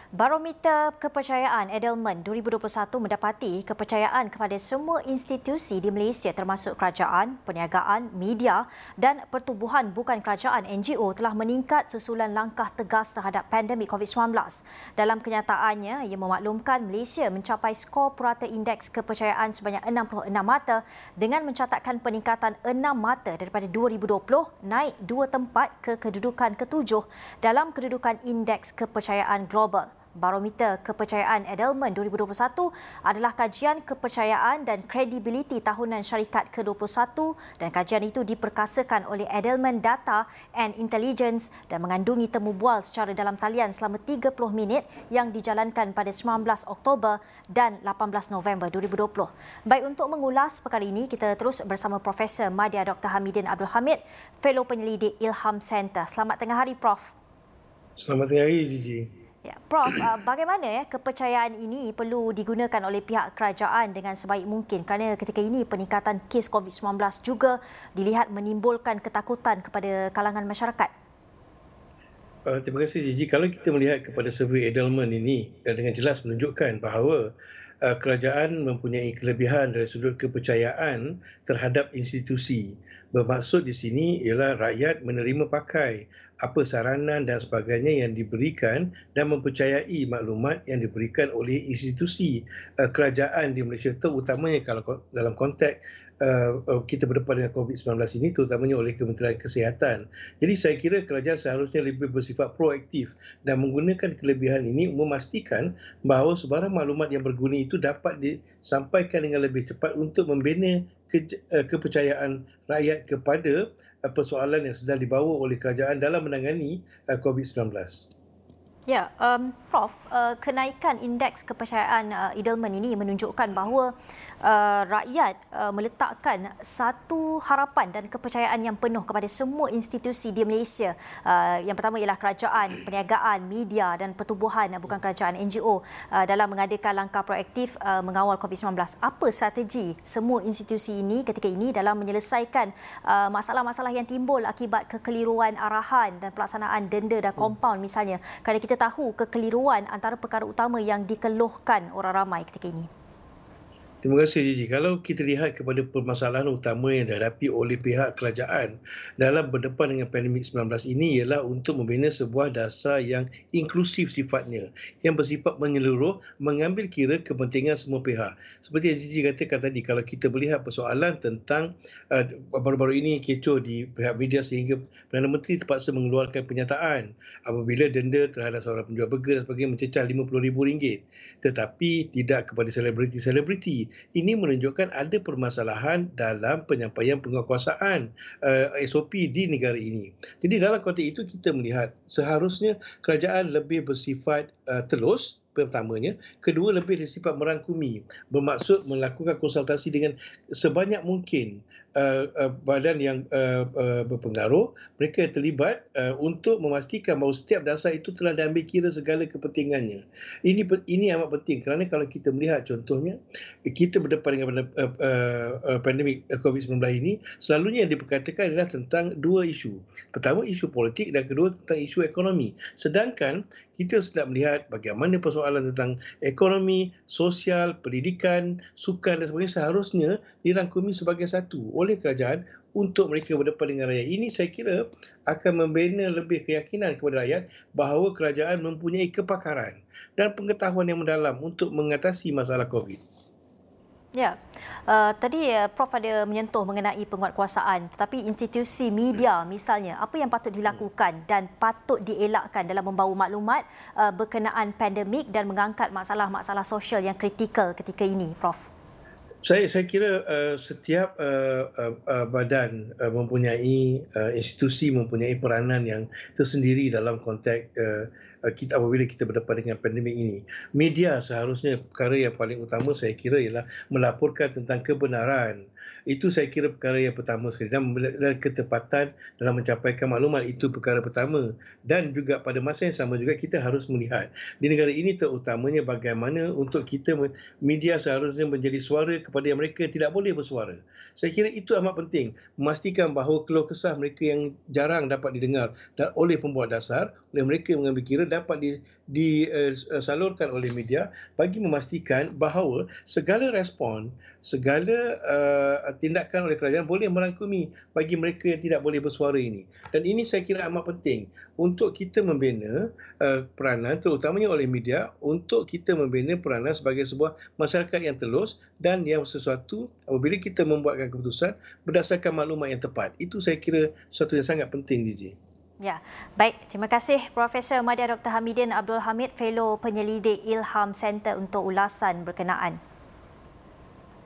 Barometer Kepercayaan Edelman 2021 mendapati kepercayaan kepada semua institusi di Malaysia termasuk kerajaan, perniagaan, media dan pertubuhan bukan kerajaan NGO telah meningkat susulan langkah tegas terhadap pandemik COVID-19. Dalam kenyataannya, ia memaklumkan Malaysia mencapai skor purata indeks kepercayaan sebanyak 66 mata dengan mencatatkan peningkatan 6 mata daripada 2020 naik 2 tempat ke kedudukan ke-7 dalam kedudukan indeks kepercayaan global. Barometer Kepercayaan Edelman 2021 adalah kajian kepercayaan dan kredibiliti tahunan syarikat ke-21 dan kajian itu diperkasakan oleh Edelman Data and Intelligence dan mengandungi temu bual secara dalam talian selama 30 minit yang dijalankan pada 19 Oktober dan 18 November 2020. Baik, untuk mengulas perkara ini, kita terus bersama Profesor Madya Dr. Hamidin Abdul Hamid, Fellow Penyelidik Ilham Center. Selamat tengah hari, Prof. Selamat tengah hari, Gigi. Ya, Prof, bagaimana kepercayaan ini perlu digunakan oleh pihak kerajaan dengan sebaik mungkin kerana ketika ini peningkatan kes COVID-19 juga dilihat menimbulkan ketakutan kepada kalangan masyarakat? Terima kasih, Gigi. Kalau kita melihat kepada survei Edelman ini dengan jelas menunjukkan bahawa kerajaan mempunyai kelebihan dari sudut kepercayaan terhadap institusi. Bermaksud di sini ialah rakyat menerima pakai apa saranan dan sebagainya yang diberikan dan mempercayai maklumat yang diberikan oleh institusi kerajaan di Malaysia, terutamanya kalau dalam konteks kita berdepan dengan COVID-19 ini, terutamanya oleh Kementerian Kesihatan. Jadi saya kira kerajaan seharusnya lebih bersifat proaktif dan menggunakan kelebihan ini memastikan bahawa sebarang maklumat yang berguna itu dapat disampaikan dengan lebih cepat untuk membina kepercayaan rakyat kepada persoalan yang sedang dibawa oleh kerajaan dalam menangani COVID-19. Ya, Prof, kenaikan indeks kepercayaan Edelman ini menunjukkan bahawa rakyat meletakkan satu harapan dan kepercayaan yang penuh kepada semua institusi di Malaysia. Yang pertama ialah kerajaan, perniagaan, media dan pertubuhan bukan kerajaan NGO dalam mengadakan langkah proaktif mengawal COVID-19. Apa strategi semua institusi ini ketika ini dalam menyelesaikan masalah-masalah yang timbul akibat kekeliruan arahan dan pelaksanaan denda dan kompaun misalnya? Kerana kita tahu kekeliruan antara perkara utama yang dikeluhkan orang ramai ketika ini. Terima kasih, Gigi. Kalau kita lihat kepada permasalahan utama yang dihadapi oleh pihak kerajaan dalam berdepan dengan pandemik 19 ini ialah untuk membina sebuah dasar yang inklusif sifatnya, yang bersifat menyeluruh, mengambil kira kepentingan semua pihak. Seperti yang Gigi katakan tadi, kalau kita melihat persoalan tentang baru-baru ini kecoh di pihak media sehingga Perdana Menteri terpaksa mengeluarkan pernyataan apabila denda terhadap seorang penjual burger dan sebagainya mencecah RM50,000, tetapi tidak kepada selebriti-selebriti. Ini menunjukkan ada permasalahan dalam penyampaian penguatkuasaan SOP di negara ini. Jadi dalam konteks itu kita melihat seharusnya kerajaan lebih bersifat telus, pertamanya. Kedua, lebih bersifat merangkumi, bermaksud melakukan konsultasi dengan sebanyak mungkin badan yang berpengaruh, mereka yang terlibat untuk memastikan bahawa setiap dasar itu telah diambil kira segala kepentingannya. Ini amat penting kerana kalau kita melihat contohnya, kita berdepan dengan pandemik COVID-19 ini, selalunya yang diperkatakan adalah tentang dua isu. Pertama, isu politik dan kedua tentang isu ekonomi. Sedangkan kita sedang melihat bagaimana persoalan tentang ekonomi, sosial, pendidikan, sukan dan sebagainya seharusnya dirangkumi sebagai satu oleh kerajaan untuk mereka berdepan dengan rakyat. Ini saya kira akan membina lebih keyakinan kepada rakyat bahawa kerajaan mempunyai kepakaran dan pengetahuan yang mendalam untuk mengatasi masalah COVID. Ya, tadi Prof ada menyentuh mengenai penguatkuasaan, tetapi institusi media misalnya, apa yang patut dilakukan dan patut dielakkan dalam membawa maklumat berkenaan pandemik dan mengangkat masalah-masalah sosial yang kritikal ketika ini, Prof? Saya kira setiap badan mempunyai institusi mempunyai peranan yang tersendiri dalam konteks kita apabila kita berdepan dengan pandemik ini. Media seharusnya perkara yang paling utama saya kira ialah melaporkan tentang kebenaran. Itu saya kira perkara yang pertama sekali, dan ketepatan dalam mencapaikan maklumat itu perkara pertama. Dan juga pada masa yang sama juga kita harus melihat di negara ini terutamanya bagaimana untuk kita media seharusnya menjadi suara kepada yang mereka tidak boleh bersuara. Saya kira itu amat penting, memastikan bahawa keluh kesah mereka yang jarang dapat didengar dan oleh pembuat dasar, oleh mereka yang mengambil kira dapat disalurkan oleh media bagi memastikan bahawa segala respon, segala tindakan oleh kerajaan boleh merangkumi bagi mereka yang tidak boleh bersuara ini. Dan ini saya kira amat penting untuk kita membina peranan, terutamanya oleh media, untuk kita membina peranan sebagai sebuah masyarakat yang telus dan yang sesuatu apabila kita membuatkan keputusan berdasarkan maklumat yang tepat. Itu saya kira sesuatu yang sangat penting, Gigi. Ya, baik. Terima kasih Profesor Madya Dr. Hamidin Abdul Hamid, Fellow Penyelidik Ilham Center untuk ulasan berkenaan.